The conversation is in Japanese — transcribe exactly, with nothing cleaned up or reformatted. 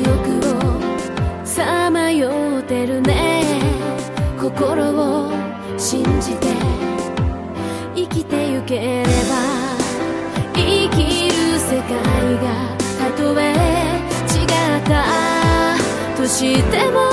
憶をさまよってるね。心を信じて生きてゆければ、生きる世界がたとえ違ったとしても